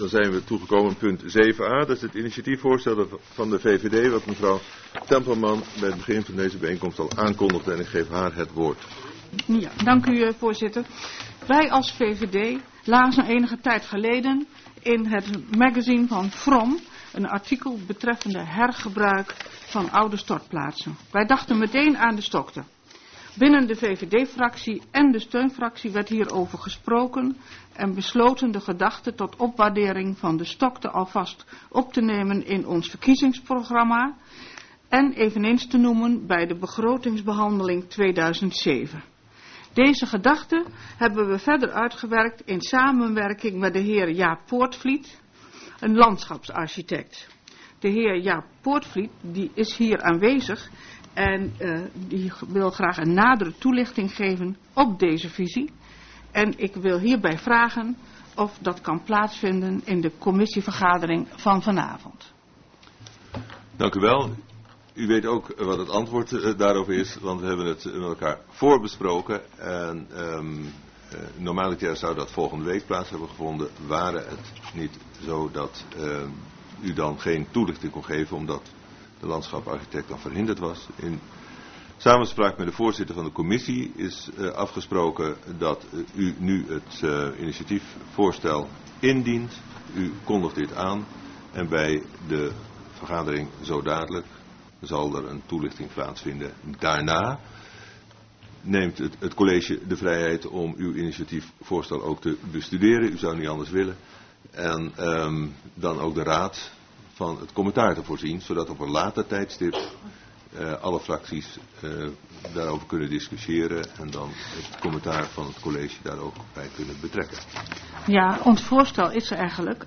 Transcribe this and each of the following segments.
Dan zijn we toegekomen punt 7a. Dat is het initiatiefvoorstel van de VVD, wat mevrouw Tempelman bij het begin van deze bijeenkomst al aankondigde. En ik geef haar het woord. Ja, dank u voorzitter. Wij als VVD lazen enige tijd geleden in het magazine van From een artikel betreffende hergebruik van oude stortplaatsen. Wij dachten meteen aan de Stokte. Binnen de VVD-fractie en de steunfractie werd hierover gesproken en besloten de gedachte tot opwaardering van de Stokte alvast op te nemen in ons verkiezingsprogramma en eveneens te noemen bij de begrotingsbehandeling 2007. Deze gedachte hebben we verder uitgewerkt in samenwerking met de heer Jaap Poortvliet, een landschapsarchitect. De heer Jaap Poortvliet die is hier aanwezig en die wil graag een nadere toelichting geven op deze visie. En ik wil hierbij vragen of dat kan plaatsvinden in de commissievergadering van vanavond. Dank u wel. U weet ook wat het antwoord daarover is, want we hebben het met elkaar voorbesproken. En normaliter zou dat volgende week plaats hebben gevonden. Waren het niet zo dat u dan geen toelichting kon geven, omdat de landschapsarchitect dan verhinderd was. In samenspraak met de voorzitter van de commissie is afgesproken dat u nu het initiatiefvoorstel indient. U kondigt dit aan en bij de vergadering zo dadelijk zal er een toelichting plaatsvinden. Daarna neemt het college de vrijheid om uw initiatiefvoorstel ook te bestuderen. U zou niet anders willen. En dan ook de raad van het commentaar te voorzien, zodat op een later tijdstip alle fracties daarover kunnen discussiëren en dan het commentaar van het college daar ook bij kunnen betrekken. Ja, ons voorstel is eigenlijk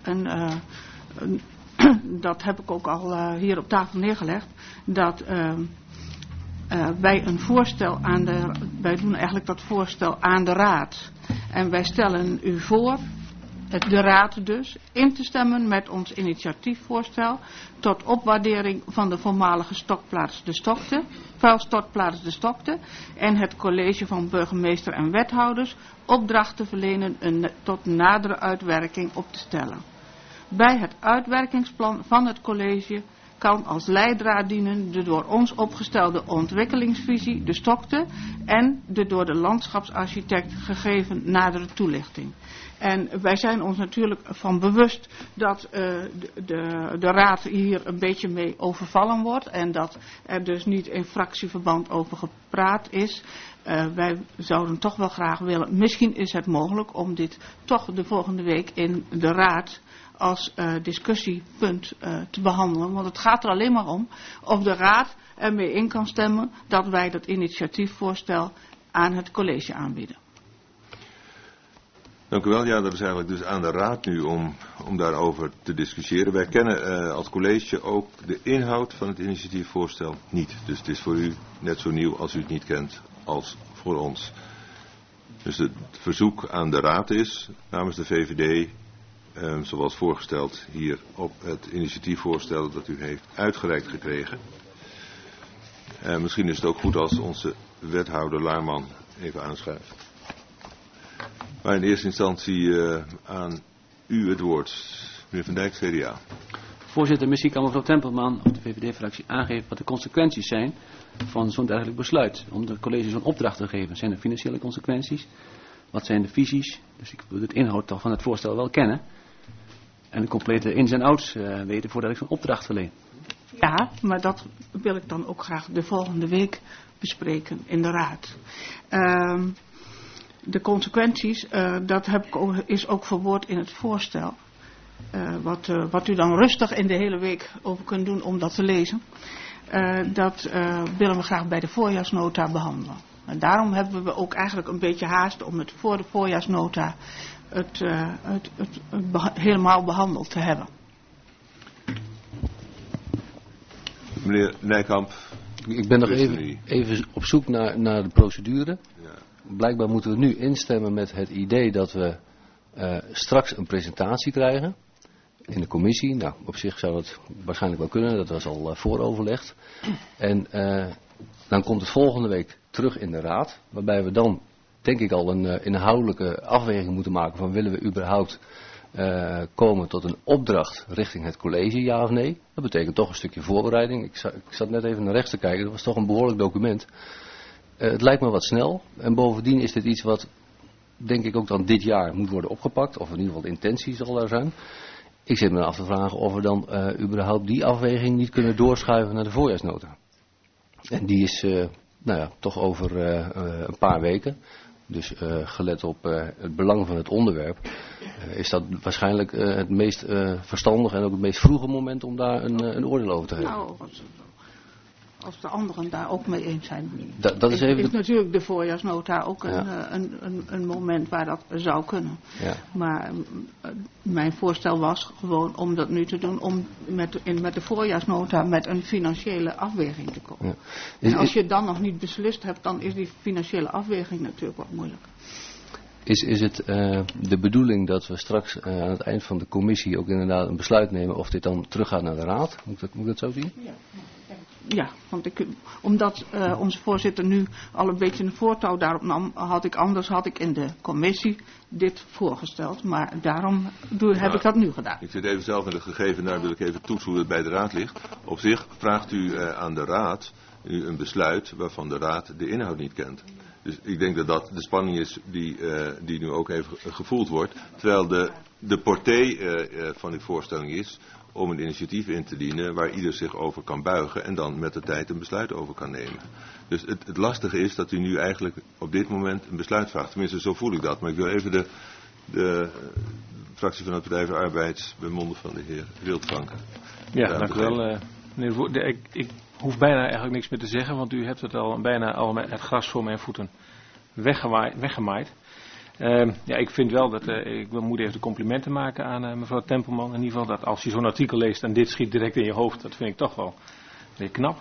dat heb ik ook al hier op tafel neergelegd, dat wij een voorstel wij doen eigenlijk dat voorstel aan de raad. En wij stellen u voor, de raad dus, in te stemmen met ons initiatiefvoorstel tot opwaardering van de voormalige stokplaats de Stokte, vuilstortplaats de Stokte en het college van burgemeester en wethouders opdracht te verlenen tot nadere uitwerking op te stellen. Bij het uitwerkingsplan van het college kan als leidraad dienen de door ons opgestelde ontwikkelingsvisie, de Stokte, en de door de landschapsarchitect gegeven nadere toelichting. En wij zijn ons natuurlijk van bewust dat de raad hier een beetje mee overvallen wordt en dat er dus niet in fractieverband over gepraat is. Wij zouden toch wel graag willen, misschien is het mogelijk om dit toch de volgende week in de raad als discussiepunt te behandelen. Want het gaat er alleen maar om of de raad ermee in kan stemmen dat wij dat initiatiefvoorstel aan het college aanbieden. Dank u wel. Ja, dat is eigenlijk dus aan de raad nu om daarover te discussiëren. Wij kennen als college ook de inhoud van het initiatiefvoorstel niet. Dus het is voor u net zo nieuw als u het niet kent als voor ons. Dus het verzoek aan de raad is namens de VVD, zoals voorgesteld hier op het initiatiefvoorstel dat u heeft uitgereikt gekregen. Misschien is het ook goed als onze wethouder Laarman even aanschuift. Maar in eerste instantie aan u het woord. Meneer Van Dijk, CDA. Voorzitter, misschien kan mevrouw Tempelman of de VVD-fractie aangeven wat de consequenties zijn van zo'n dergelijk besluit. Om het college zo'n opdracht te geven. Zijn er financiële consequenties? Wat zijn de visies? Dus ik wil het inhoud van het voorstel wel kennen. En de complete ins en outs weten voordat ik zo'n opdracht verleen. Ja, maar dat wil ik dan ook graag de volgende week bespreken in de raad. De consequenties, dat is ook verwoord in het voorstel. Wat u dan rustig in de hele week over kunt doen om dat te lezen. Dat willen we graag bij de voorjaarsnota behandelen. En daarom hebben we ook eigenlijk een beetje haast om het voor de voorjaarsnota helemaal behandeld te hebben. Meneer Nijkamp. Ik ben nog even op zoek naar de procedure. Ja. Blijkbaar moeten we nu instemmen met het idee dat we straks een presentatie krijgen in de commissie. Nou, op zich zou dat waarschijnlijk wel kunnen, dat was al vooroverlegd. En dan komt het volgende week terug in de raad, waarbij we dan denk ik al een inhoudelijke afweging moeten maken van willen we überhaupt komen tot een opdracht richting het college, ja of nee. Dat betekent toch een stukje voorbereiding. Ik zat net even naar rechts te kijken, dat was toch een behoorlijk document. Het lijkt me wat snel en bovendien is dit iets wat denk ik ook dan dit jaar moet worden opgepakt, of in ieder geval de intentie zal daar zijn. Ik zit me af te vragen of we dan überhaupt die afweging niet kunnen doorschuiven naar de voorjaarsnota. En die is toch over een paar weken. Dus gelet op het belang van het onderwerp is dat waarschijnlijk het meest verstandige en ook het meest vroege moment om daar een oordeel over te geven. Nou, als de anderen daar ook mee eens zijn. Dat is even is natuurlijk de voorjaarsnota ook een moment waar dat zou kunnen. Ja. Maar mijn voorstel was gewoon om dat nu te doen, om met de voorjaarsnota met een financiële afweging te komen. Ja. En als je dan nog niet beslist hebt, dan is die financiële afweging natuurlijk wat moeilijk. Is het de bedoeling dat we straks aan het eind van de commissie ook inderdaad een besluit nemen of dit dan teruggaat naar de raad? Moet ik dat zo zien? Ja, want omdat onze voorzitter nu al een beetje een voortouw daarop nam, had ik in de commissie dit voorgesteld. Maar daarom heb ik dat nu gedaan. Ik zit even zelf in het gegeven, daar wil ik even toetsen hoe het bij de raad ligt. Op zich vraagt u aan de raad nu een besluit waarvan de raad de inhoud niet kent. Dus ik denk dat dat de spanning is die nu ook even gevoeld wordt. Terwijl de portée van die voorstelling is om een initiatief in te dienen waar ieder zich over kan buigen en dan met de tijd een besluit over kan nemen. Dus het lastige is dat u nu eigenlijk op dit moment een besluit vraagt. Tenminste, zo voel ik dat. Maar ik wil even de fractie van het Partij voor Arbeid bij monden van de heer Wildvanken. Ja, dank u wel. Ik hoef bijna eigenlijk niks meer te zeggen, want u hebt het al bijna met het gras voor mijn voeten weggemaaid. Ik vind wel dat, ik moet even de complimenten maken aan mevrouw Tempelman. In ieder geval dat als je zo'n artikel leest en dit schiet direct in je hoofd, dat vind ik toch wel weer knap.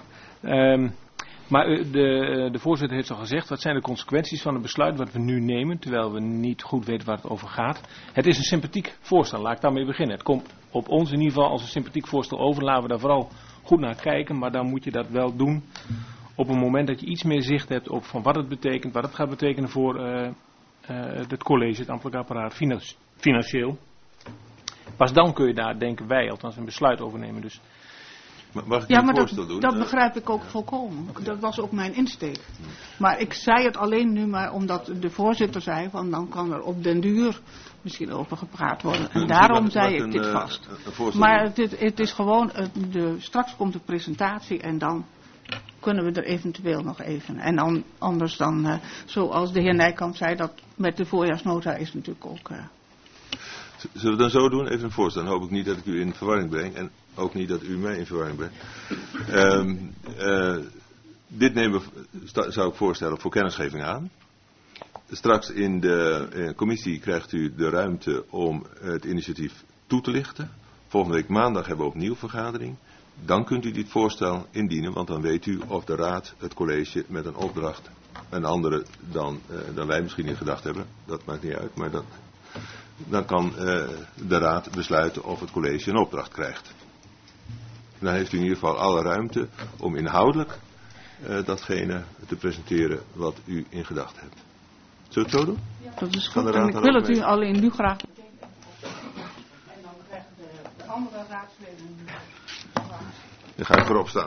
Maar de voorzitter heeft al gezegd, wat zijn de consequenties van het besluit wat we nu nemen, terwijl we niet goed weten waar het over gaat. Het is een sympathiek voorstel, laat ik daarmee beginnen. Het komt op ons in ieder geval als een sympathiek voorstel over, laten we daar vooral goed naar kijken, maar dan moet je dat wel doen op een moment dat je iets meer zicht hebt op van wat het betekent, wat het gaat betekenen voor het college, het ambtelijk apparaat, financieel. Pas dan kun je daar, denken wij, althans een besluit over nemen. Dus. Mag ik een voorstel doen? Dat begrijp ik ook volkomen. Okay. Dat was ook mijn insteek. Maar ik zei het alleen nu maar omdat de voorzitter zei, van dan kan er op den duur misschien over gepraat worden. En daarom zei ik dit vast. Maar het is gewoon, straks komt de presentatie en dan kunnen we er eventueel nog even. En dan, anders dan, zoals de heer Nijkamp zei, dat met de voorjaarsnota is natuurlijk ook. Zullen we dan zo doen? Even een voorstel. Dan hoop ik niet dat ik u in verwarring breng. En ook niet dat u mij in verwarring brengt. Dit zou ik voorstellen voor kennisgeving aan. Straks in de commissie krijgt u de ruimte om het initiatief toe te lichten. Volgende week maandag hebben we opnieuw vergadering. Dan kunt u dit voorstel indienen, want dan weet u of de raad, het college met een opdracht, een andere dan wij misschien in gedacht hebben. Dat maakt niet uit, maar dan kan de raad besluiten of het college een opdracht krijgt. Dan heeft u in ieder geval alle ruimte om inhoudelijk datgene te presenteren wat u in gedachten hebt. Zullen we het zo doen? Ja, dat is goed. En ik wil het u alleen nu graag. En dan krijgen de andere raadsleden. Dan ga ik voorop staan.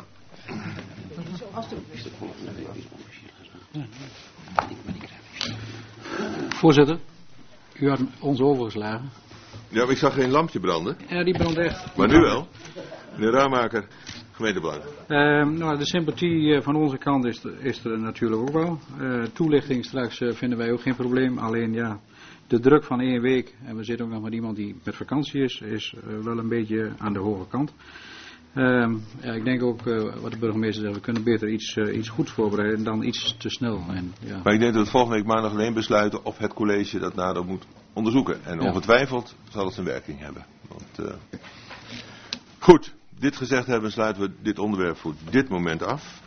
Voorzitter, u had ons overgeslagen. Ja, maar ik zag geen lampje branden. Ja, die brandt echt. Maar nu wel. Meneer Raamaker, gemeentebelang. De sympathie van onze kant is er natuurlijk ook wel. Toelichting straks vinden wij ook geen probleem. Alleen ja, de druk van 1 week, en we zitten ook nog met iemand die met vakantie is wel een beetje aan de hoge kant. Ik denk ook, wat de burgemeester zegt, we kunnen beter iets goeds voorbereiden dan iets te snel. Maar ik denk dat we volgende week maandag alleen besluiten of het college dat nader moet onderzoeken. En ongetwijfeld zal het zijn werking hebben. Want, goed, dit gezegd hebben sluiten we dit onderwerp voor dit moment af.